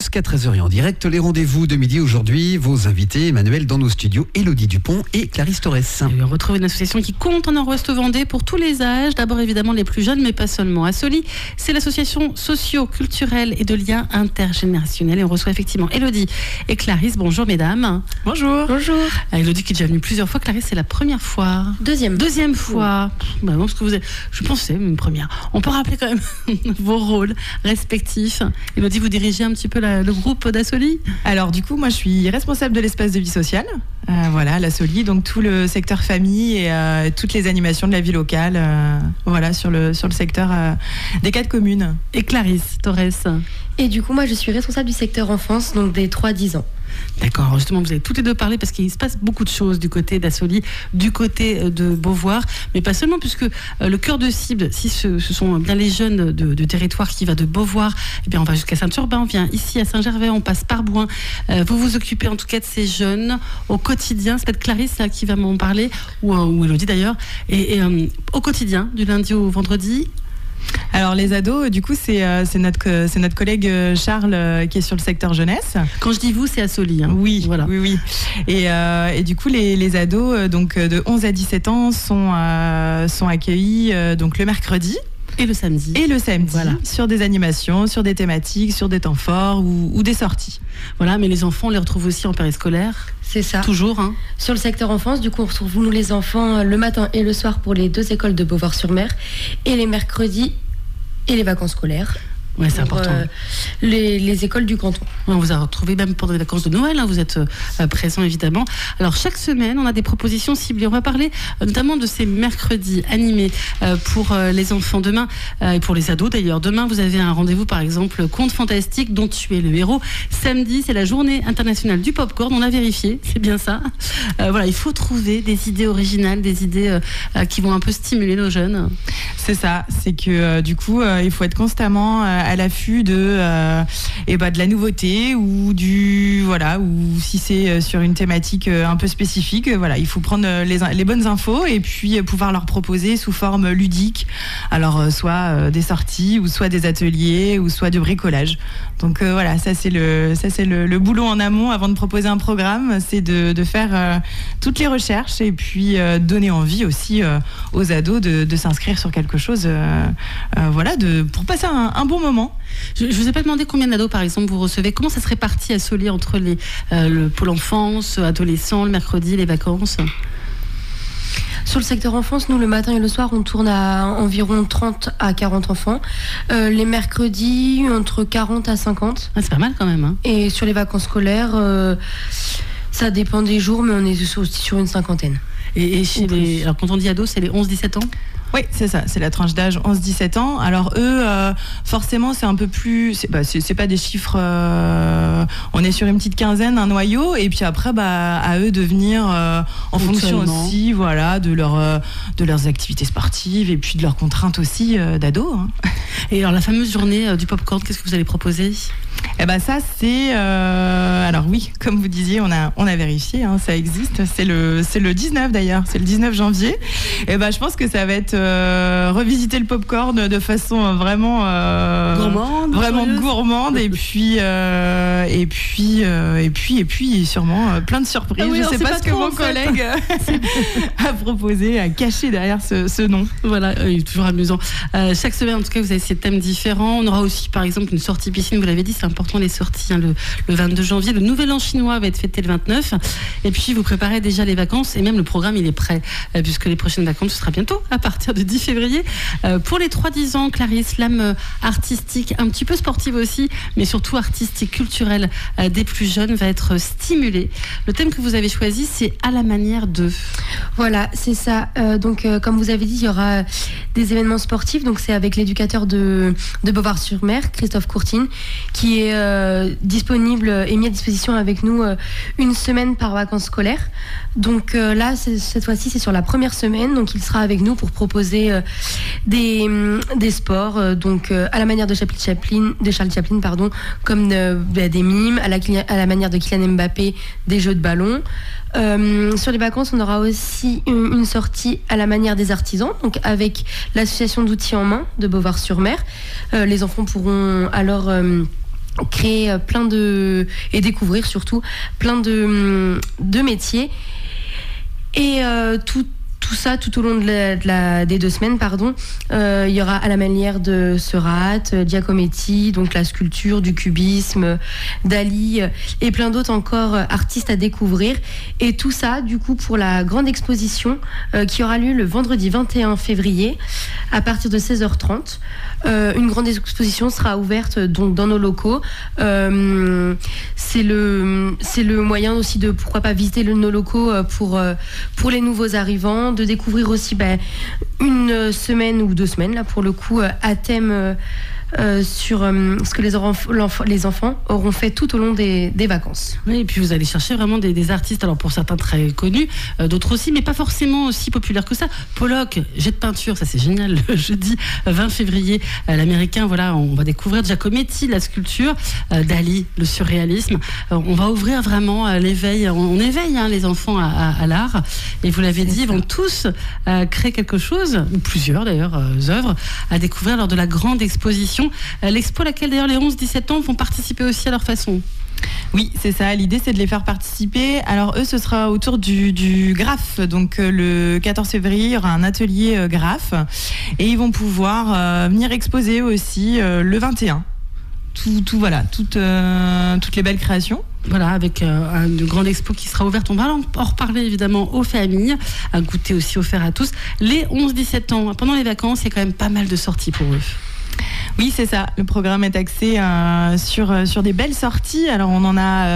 jusqu'à 13h et en direct. Les rendez-vous de midi aujourd'hui. Vos invités, Emmanuel, dans nos studios, Élodie Dupont et Clarisse Torres. Et on retrouve une association qui compte en Nord-Ouest Vendée pour tous les âges. D'abord évidemment les plus jeunes, mais pas seulement. Assoli, c'est l'association socio-culturelle et de liens intergénérationnels. Et on reçoit effectivement Élodie et Clarisse. Bonjour mesdames. Bonjour. Bonjour. Élodie qui est déjà venue plusieurs fois. Clarisse, c'est la première fois. Deuxième fois. Bah non, parce que vous êtes, je pensais une première. On peut rappeler quand même vos rôles respectifs. Élodie, vous dirigez un petit peu le groupe d'Assoli. Alors du coup, moi je suis responsable de l'espace de vie sociale. Voilà, l'Assoli, donc tout le secteur famille et toutes les animations de la vie locale. Voilà, sur le secteur des 4 communes. Et Clarisse Torres. Et du coup, moi je suis responsable du secteur enfance, donc des 3-10 ans. D'accord, justement, vous avez toutes les deux parlé parce qu'il se passe beaucoup de choses du côté d'Assoli, du côté de Beauvoir, mais pas seulement, puisque le cœur de cible, si ce sont bien les jeunes de territoire qui va de Beauvoir, eh bien on va jusqu'à Saint-Urbain, on vient ici à Saint-Gervais, on passe par Bouin. Vous vous occupez en tout cas de ces jeunes au quotidien. C'est peut-être Clarisse là, qui va m'en parler, ou Élodie d'ailleurs, et au quotidien, du lundi au vendredi. Alors les ados, du coup, c'est notre collègue Charles qui est sur le secteur jeunesse. Quand je dis vous, c'est Assoli. Hein. Oui, voilà. Oui. Et du coup, les ados donc de 11 à 17 ans sont accueillis donc le mercredi. Et le samedi. Voilà. Sur des animations, sur des thématiques, sur des temps forts ou des sorties. Voilà, mais les enfants, on les retrouve aussi en périscolaire. C'est ça. Toujours. Hein. Sur le secteur enfance, du coup, on retrouve nous les enfants le matin et le soir pour les 2 écoles de Beauvoir-sur-Mer et les mercredis et les vacances scolaires. Ouais, c'est important. Les écoles du canton. On vous a retrouvé même pendant les vacances de Noël, hein, vous êtes présents évidemment. Alors chaque semaine, on a des propositions ciblées. On va parler notamment de ces mercredis animés pour les enfants demain et pour les ados d'ailleurs. Demain, vous avez un rendez-vous par exemple Contes fantastiques dont tu es le héros. Samedi, c'est la journée internationale du popcorn. On a vérifié, c'est bien ça. Voilà, il faut trouver des idées originales, des idées qui vont un peu stimuler nos jeunes. C'est ça, c'est que du coup, il faut être constamment à l'affût de la nouveauté ou ou si c'est sur une thématique un peu spécifique, il faut prendre les bonnes infos et puis pouvoir leur proposer sous forme ludique, alors soit des sorties ou soit des ateliers ou soit de bricolage. Donc ça c'est le boulot en amont avant de proposer un programme, c'est de faire toutes les recherches et puis donner envie aussi aux ados de s'inscrire sur quelque chose pour passer un bon moment. Je ne vous ai pas demandé combien d'ados, par exemple, vous recevez. Comment ça se répartit à Soli entre le pôle enfance, adolescents, le mercredi, les vacances ? Sur le secteur enfance, nous, le matin et le soir, on tourne à environ 30 à 40 enfants. Les mercredis, entre 40 à 50. Ah, c'est pas mal quand même. Hein. Et sur les vacances scolaires, ça dépend des jours, mais on est aussi sur une 50aine. Et alors, quand on dit ados, c'est les 11-17 ans ? Oui, c'est ça, c'est la tranche d'âge 11-17 ans. Alors eux, forcément, c'est un peu plus... C'est pas des chiffres... on est sur une petite quinzaine, un noyau, et puis après, à eux de venir en fonction aussi de leurs activités sportives et puis de leurs contraintes aussi d'ados. Hein. Et alors, la fameuse journée du popcorn, qu'est-ce que vous allez proposer ? Ça, c'est... alors oui, comme vous disiez, on a vérifié, hein, ça existe. C'est le 19 d'ailleurs, c'est le 19 janvier. Je pense que ça va être revisiter le popcorn de façon vraiment gourmande et puis sûrement plein de surprises. Ah oui, je ne sais pas ce que mon collègue a proposé, a caché derrière ce nom. Voilà, toujours amusant. Chaque semaine, en tout cas, vous avez ces thèmes différents. On aura aussi, par exemple, une sortie piscine. Vous l'avez dit, c'est important les sorties. Hein, le 22 janvier, le Nouvel An chinois va être fêté le 29. Et puis, vous préparez déjà les vacances et même le programme, il est prêt puisque les prochaines vacances, ce sera bientôt à partir de 10 février. Pour les 3-10 ans, Clarisse, l'âme artistique, un petit peu sportive aussi, mais surtout artistique, culturelle des plus jeunes va être stimulée. Le thème que vous avez choisi, c'est à la manière de... Voilà, c'est ça. Donc, comme vous avez dit, il y aura des événements sportifs. Donc, c'est avec l'éducateur de Beauvoir-sur-Mer, Christophe Courtine, qui est disponible et mis à disposition avec nous une semaine par vacances scolaires. Donc là, cette fois-ci, c'est sur la première semaine. Donc, il sera avec nous pour proposer des sports, à la manière de Charles Chaplin, comme des mimes, à la manière de Kylian Mbappé, des jeux de ballon. Sur les vacances, on aura aussi une sortie à la manière des artisans, donc avec l'association d'outils en main de Beauvoir-sur-Mer. Les enfants pourront alors créer et découvrir surtout plein de métiers. Et tout ça tout au long des 2 semaines, il y aura à la manière de Seurat, Giacometti, donc la sculpture, du cubisme, Dali et plein d'autres encore artistes à découvrir. Et tout ça, du coup, pour la grande exposition qui aura lieu le vendredi 21 février à partir de 16h30. Une grande exposition sera ouverte donc dans nos locaux. C'est le moyen aussi de pourquoi pas visiter nos locaux pour les nouveaux arrivants, de découvrir aussi une semaine ou 2 semaines là pour le coup à thème sur ce que les enfants auront fait tout au long des vacances. Oui, et puis vous allez chercher vraiment des artistes, alors pour certains très connus, d'autres aussi, mais pas forcément aussi populaires que ça. Pollock, jet de peinture, ça c'est génial, le jeudi 20 février, l'américain, voilà, on va découvrir Giacometti, la sculpture, Dali, le surréalisme. On va ouvrir vraiment l'éveil, on éveille les enfants à l'art, et vous l'avez dit, ils vont tous créer quelque chose, ou plusieurs d'ailleurs œuvres, à découvrir lors de la grande exposition. L'expo, laquelle d'ailleurs les 11-17 ans vont participer aussi à leur façon. Oui, c'est ça. L'idée, c'est de les faire participer. Alors, eux, ce sera autour du graphe. Donc, le 14 février, il y aura un atelier graphe. Et ils vont pouvoir venir exposer aussi le 21. Voilà, toutes les belles créations. Voilà, avec une grande expo qui sera ouverte. On va en reparler évidemment aux familles, un goûter aussi offert à tous. Les 11-17 ans, pendant les vacances, il y a quand même pas mal de sorties pour eux. Oui, c'est ça. Le programme est axé sur des belles sorties. Alors, on en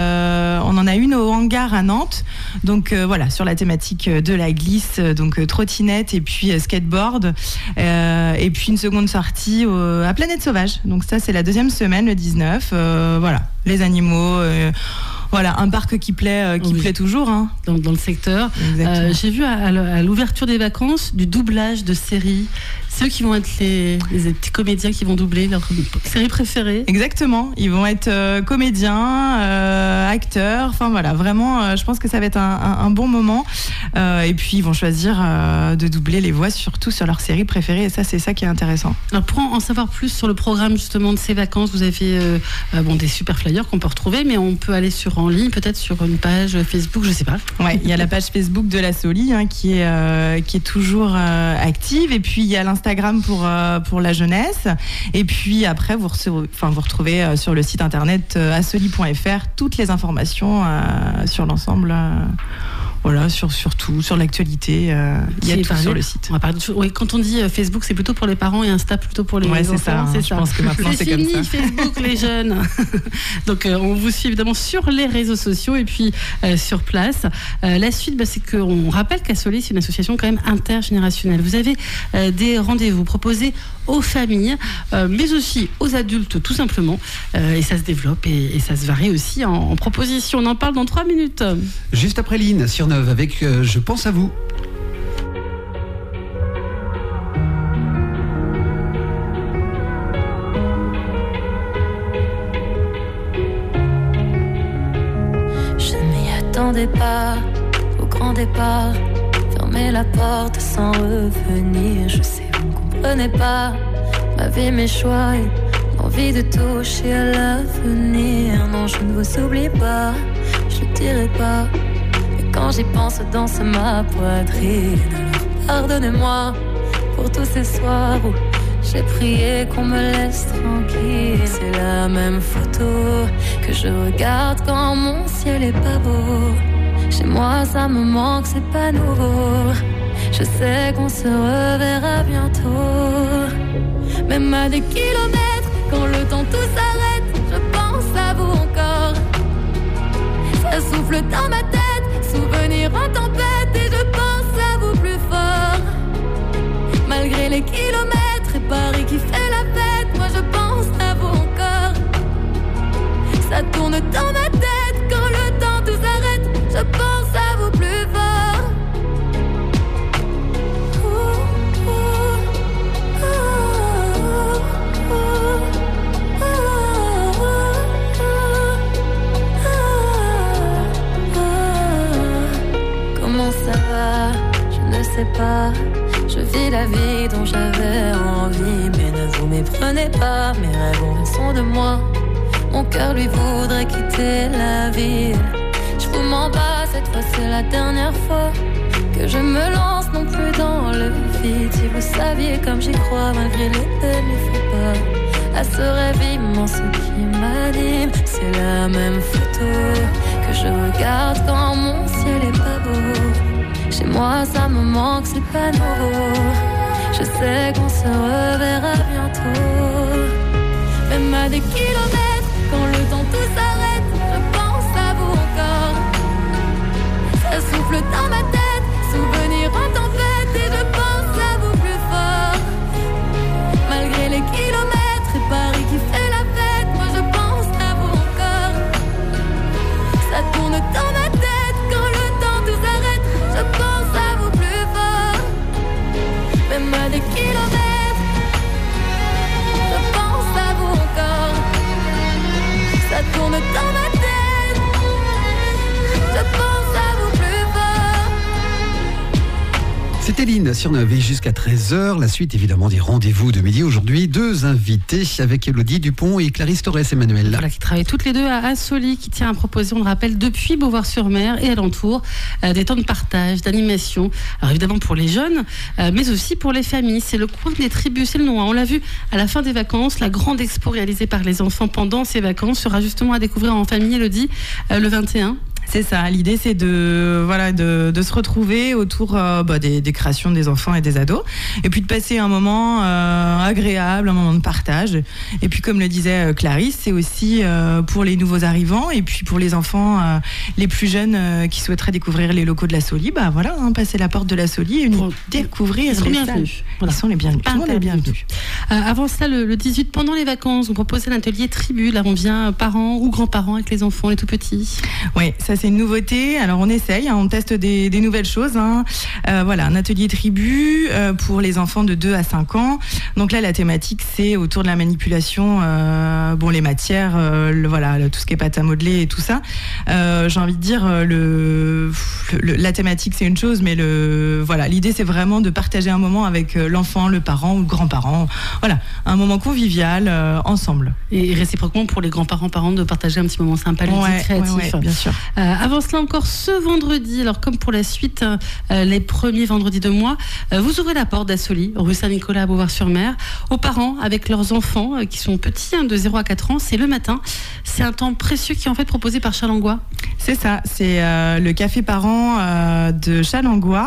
a une au hangar à Nantes. Donc, voilà, sur la thématique de la glisse, donc trottinette et puis skateboard. Et puis, une seconde sortie à Planète Sauvage. Donc, ça, c'est la 2e semaine, le 19. Voilà, les animaux... Voilà, un parc qui plaît toujours. Hein. Dans le secteur. J'ai vu à l'ouverture des vacances du doublage de séries. Ceux qui vont être les petits comédiens qui vont doubler leur série préférée. Exactement, ils vont être comédiens, acteurs. Enfin voilà, vraiment, je pense que ça va être un bon moment. Et puis ils vont choisir de doubler les voix, surtout sur leur série préférée. Et ça, c'est ça qui est intéressant. Alors pour en savoir plus sur le programme justement de ces vacances, vous avez des super flyers qu'on peut retrouver, mais on peut aller en ligne, peut-être sur une page Facebook, je sais pas. Ouais, il y a la page Facebook de la Soli qui est toujours active, et puis il y a l'Instagram pour la jeunesse, et puis après vous retrouvez sur le site internet asoli.fr toutes les informations sur l'ensemble. Voilà, sur tout, sur l'actualité, il y a tout sur le site. On va parler oui, quand on dit Facebook, c'est plutôt pour les parents et Insta plutôt pour les enfants. C'est ça. Je pense que maintenant c'est comme ça. C'est fini Facebook, les jeunes. Donc on vous suit évidemment sur les réseaux sociaux et puis sur place. La suite, c'est qu'on rappelle qu'Asoli, c'est une association quand même intergénérationnelle. Vous avez des rendez-vous proposés aux familles, mais aussi aux adultes tout simplement. Et ça se développe et ça se varie aussi en propositions. On en parle dans 3 minutes. Juste après Lynn sur avec Je pense à vous. Je m'y attendais pas au grand départ, fermer la porte sans revenir. Je sais, vous ne comprenez pas ma vie, mes choix et l'envie de toucher à l'avenir. Non, je ne vous oublie pas, je ne dirai pas. Quand j'y pense, danse ma poitrine. Alors pardonnez-moi pour tous ces soirs où j'ai prié qu'on me laisse tranquille. C'est la même photo que je regarde quand mon ciel est pas beau. Chez moi ça me manque, c'est pas nouveau. Je sais qu'on se reverra bientôt. Même à des kilomètres, quand le temps tout s'arrête, je pense à vous encore. Ça souffle dans ma tête, souvenir en tempête, et je pense à vous plus fort. Malgré les kilomètres et Paris qui fait la fête, moi je pense à vous encore. Ça tourne dans ma tête quand le temps tout s'arrête, je pense à vous plus fort. Comment ça va? Je ne sais pas. Je vis la vie dont j'avais envie, mais ne vous méprenez pas. Mes rêves ont raison de moi. Mon cœur lui voudrait quitter la ville. Je vous mens pas, cette fois c'est la dernière fois que je me lance non plus dans le vide. Si vous saviez comme j'y crois malgré les peines, les faux pas, à ce rêve immense qui m'anime. C'est la même photo que je regarde quand mon ciel est pas beau. Chez moi ça me manque, c'est pas nouveau. Je sais qu'on se reverra bientôt. Même à des kilomètres, quand le temps tout s'arrête, je pense à vous encore. Ça souffle dans ma tête, souvenir en tempête, et je pense à vous plus fort. Malgré les kilomètres et Paris qui fait la fête, moi je pense à vous encore. Ça tourne dans ma tête, quand le temps tout s'arrête, je pense à vous plus fort. Même à des kilomètres, je pense à vous encore. Ça tourne dans ma tête, je pense à vous plus fort. C'était Lynn sur 9 et jusqu'à 13h. La suite évidemment des rendez-vous de midi. Aujourd'hui, 2 invités avec Elodie Dupont et Clarisse Torres Emmanuel. Voilà, qui travaillent toutes les deux à Assoli, qui tient à proposer, on le rappelle, depuis Beauvoir-sur-Mer et alentour, des temps de partage, d'animation. Alors évidemment pour les jeunes, mais aussi pour les familles. C'est le coin des tribus, c'est le nom. On l'a vu à la fin des vacances, la grande expo réalisée par les enfants pendant ces vacances sera justement à découvrir en famille, Elodie, le 21. C'est ça, l'idée c'est de se retrouver autour des créations des enfants et des ados, et puis de passer un moment agréable, un moment de partage. Et puis comme le disait Clarisse, c'est aussi pour les nouveaux arrivants et puis pour les enfants les plus jeunes qui souhaiteraient découvrir les locaux de la Soli, passer la porte de la Soli et découvrir ils sont les bienvenus. Voilà. Ils sont les bienvenus. Tout le monde est bienvenu. Avant ça, le 18, pendant les vacances, on propose un atelier tribu. Là, on vient parents ou grands-parents avec les enfants, les tout petits. Oui, ça c'est une nouveauté. Alors on essaye, on teste des nouvelles choses. Un atelier tribu pour les enfants de 2 à 5 ans. Donc là, la thématique, c'est autour de la manipulation, les matières, tout ce qui est pâte à modeler et tout ça. J'ai envie de dire, la thématique, c'est une chose, mais l'idée, c'est vraiment de partager un moment avec l'enfant, le parent ou le grand-parent. Voilà, un moment convivial ensemble. Et réciproquement pour les grands-parents, parents, de partager un petit moment sympa, ludique, créatif. Ouais, bien sûr. Avant cela, encore ce vendredi, alors comme pour la suite, les premiers vendredis de mois, vous ouvrez la porte d'Assoli, rue Saint-Nicolas à Beauvoir-sur-Mer, aux parents avec leurs enfants qui sont petits, de 0 à 4 ans. C'est le matin. C'est un temps précieux qui est en fait proposé par Challengois. C'est ça, c'est le café parent de Challengois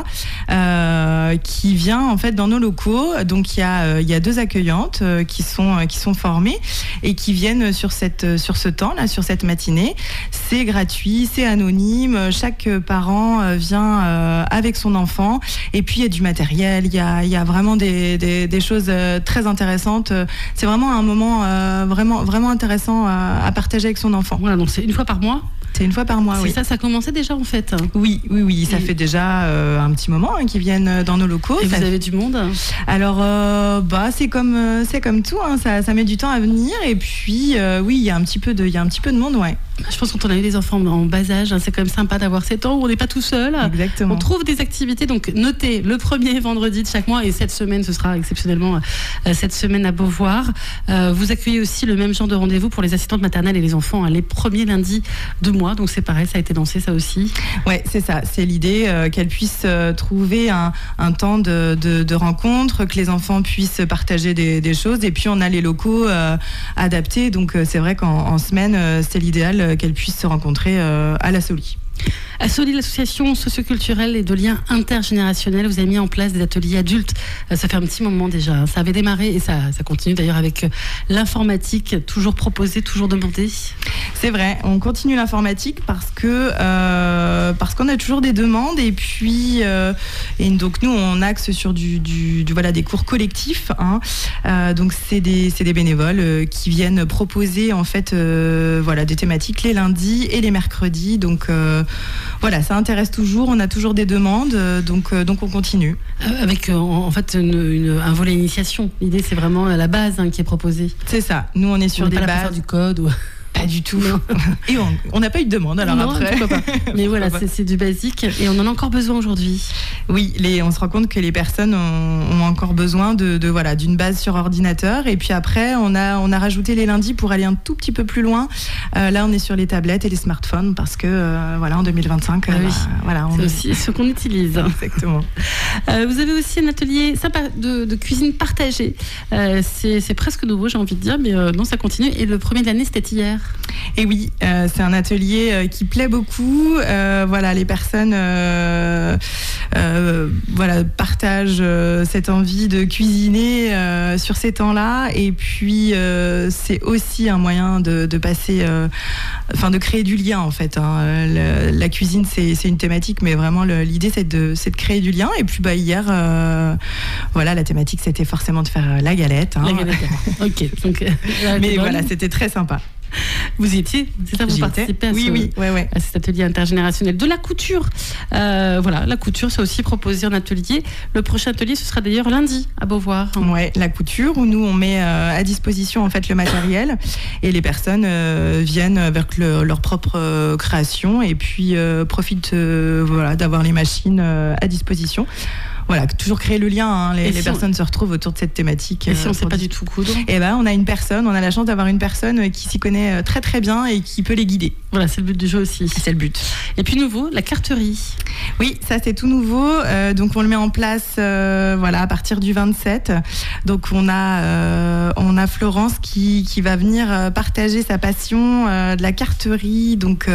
qui vient en fait dans nos locaux. Donc il y a 2 accueillantes qui sont formées et qui viennent sur ce temps là, sur cette matinée. C'est gratuit, c'est anonyme. Chaque parent vient avec son enfant et puis il y a du matériel. Il y a vraiment des choses très intéressantes. C'est vraiment un moment vraiment intéressant à partager avec son enfant. Voilà, donc c'est une fois par mois. C'est une fois par mois, oui. Ça commençait déjà en fait. Oui, ça fait déjà un petit moment qu'ils viennent dans nos locaux. Et vous avez du monde? Alors, c'est comme tout, ça met du temps à venir. Et puis, il y a un petit peu de monde, ouais. Je pense que quand on a eu des enfants en bas âge, c'est quand même sympa d'avoir 7 ans où on n'est pas tout seul. Exactement. On trouve des activités, donc notez le premier vendredi de chaque mois, et cette semaine, ce sera exceptionnellement cette semaine à Beauvoir. Vous accueillez aussi le même genre de rendez-vous pour les assistantes maternelles et les enfants les premiers lundis de mois, donc c'est pareil, ça a été lancé ça aussi. Ouais, c'est ça, c'est l'idée qu'elles puissent trouver un temps de rencontre, que les enfants puissent partager des choses, et puis on a les locaux adaptés, donc c'est vrai qu'en semaine, c'est l'idéal qu'elles puissent se rencontrer à la Soli. Assoli, l'association socioculturelle et de liens intergénérationnels, vous avez mis en place des ateliers adultes. Ça fait un petit moment déjà. Ça avait démarré et ça continue d'ailleurs avec l'informatique, toujours proposée, toujours demandée. C'est vrai, on continue l'informatique parce qu'on a toujours des demandes et puis et donc nous on axe sur des cours collectifs. Donc c'est des bénévoles qui viennent proposer en fait des thématiques les lundis et les mercredis. Donc ça intéresse toujours, on a toujours des demandes, donc on continue. Avec en fait un volet initiation. L'idée c'est vraiment la base qui est proposée. C'est ça, nous on est sur des bases. Faire du code ou... Pas du tout. Et on n'a pas eu de demande, alors non, après. Pas. Mais voilà, c'est du basique et on en a encore besoin aujourd'hui. Oui, on se rend compte que les personnes ont encore besoin d'une base sur ordinateur. Et puis après, on a rajouté les lundis pour aller un tout petit peu plus loin. Là, on est sur les tablettes et les smartphones parce que en 2025, c'est aussi ce qu'on utilise. Exactement. Vous avez aussi un atelier sympa de cuisine partagée. C'est presque nouveau, j'ai envie de dire, mais non, ça continue. Et le premier de l'année, c'était hier. Et oui, c'est un atelier qui plaît beaucoup. Les personnes partagent cette envie de cuisiner sur ces temps-là. Et puis, c'est aussi un moyen de passer, de créer du lien en fait. La cuisine, c'est une thématique, mais vraiment l'idée, c'est de créer du lien. Et puis, hier, la thématique, c'était forcément de faire la galette. La galette. Ok. Donc, mais c'était très sympa. Vous y étiez, c'est ça, vous participez à cet atelier intergénérationnel de la couture. La couture, c'est aussi proposé en atelier. Le prochain atelier, ce sera d'ailleurs lundi à Beauvoir. Ouais, la couture, où nous on met à disposition en fait le matériel et les personnes viennent avec leur propre création et puis profitent d'avoir les machines à disposition. Voilà, toujours créer le lien. Les personnes se retrouvent autour de cette thématique. Et si on ne sait pas du tout coudre ? On a la chance d'avoir une personne qui s'y connaît très très bien et qui peut les guider. Voilà, c'est le but du jeu aussi. C'est le but. Et puis nouveau, la carterie. Oui, ça c'est tout nouveau. Donc on le met en place à partir du 27. Donc on a Florence qui va venir partager sa passion de la carterie. Donc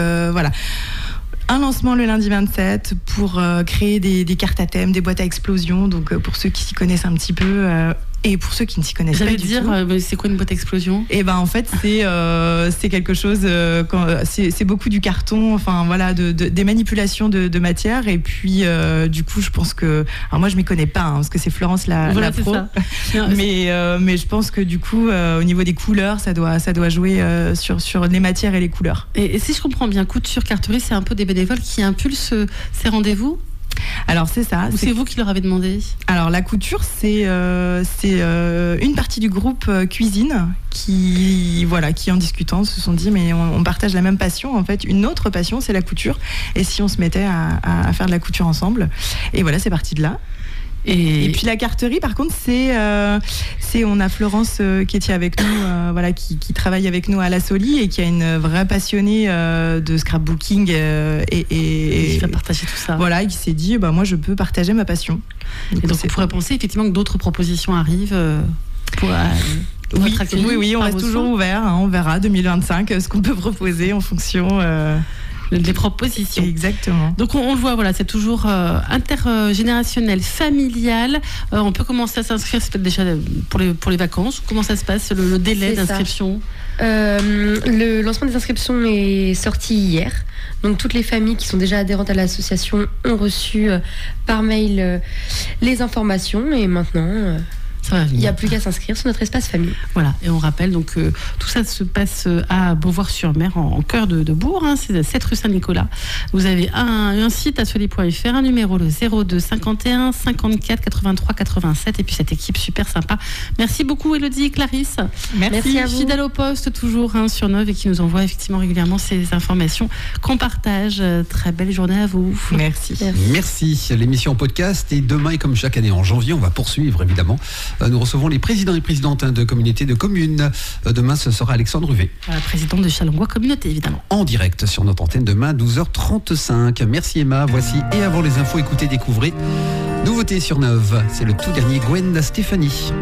un lancement le lundi 27 pour créer des cartes à thème, des boîtes à explosion. Donc pour ceux qui s'y connaissent un petit peu et pour ceux qui ne s'y connaissent pas du tout. J'allais dire, c'est quoi une boîte à explosion ? Et en fait c'est quelque chose. C'est beaucoup du carton, des manipulations de matière. Et puis du coup je pense que, alors moi je m'y connais pas parce que c'est Florence la pro. Mais je pense que du coup au niveau des couleurs ça doit jouer sur les matières et les couleurs. Et si je comprends bien, couture, carterie, c'est un peu des bénévoles qui impulsent ces rendez-vous ? Alors c'est ça. Ou c'est vous qui leur avez demandé ? Alors la couture, c'est une partie du groupe cuisine qui en discutant se sont dit mais on partage la même passion en fait. Une autre passion, c'est la couture. Et si on se mettait à faire de la couture ensemble ? Et voilà, c'est parti de là. Et puis la carterie, par contre, on a Florence qui était avec nous, qui travaille avec nous à la Soli et qui est une vraie passionnée de scrapbooking et qui va partager tout ça. Voilà, et qui s'est dit, moi, je peux partager ma passion. Donc on pourrait penser effectivement que d'autres propositions arrivent pour. Oui, on reste toujours ouvert. On verra 2025 ce qu'on peut proposer en fonction. Des propositions. Exactement. Donc on le voit, c'est toujours intergénérationnel, familial. On peut commencer à s'inscrire, c'est peut-être déjà pour les vacances. Comment ça se passe, le délai d'inscription ? Le lancement des inscriptions est sorti hier. Donc toutes les familles qui sont déjà adhérentes à l'association ont reçu par mail les informations et maintenant... Il n'y a plus qu'à s'inscrire sur notre espace famille. Voilà, et on rappelle donc que tout ça se passe à Beauvoir-sur-Mer, en cœur de Bourg, c'est 7 rue Saint-Nicolas. Vous avez un site, asoli.fr, un numéro, le 02 51 54 83 87, et puis cette équipe super sympa. Merci beaucoup Élodie et Clarisse. Merci à vous. Fidèle au poste, toujours sur Neuve, et qui nous envoie effectivement régulièrement ces informations qu'on partage. Très belle journée à vous. Merci. L'émission en podcast, et demain, et comme chaque année en janvier, on va poursuivre évidemment. Nous recevons les présidents et présidentes de communautés de communes. Demain, ce sera Alexandre Huvet. Président de Chalongois Communauté, évidemment. En direct sur notre antenne demain, 12h35. Merci Emma. Voici, et avant les infos, écoutez, découvrez. Nouveauté sur Neuve. C'est le tout dernier Gwen Stefani.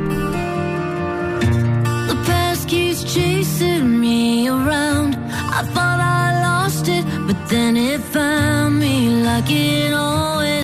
The past keeps chasing me around. I thought I lost it, but then it found me like it